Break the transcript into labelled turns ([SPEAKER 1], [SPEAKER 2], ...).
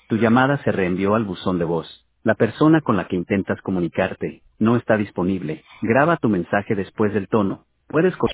[SPEAKER 1] Tu llamada se reenvió al buzón de voz. La persona con la que intentas comunicarte no está disponible. Graba tu mensaje después del tono. Puedes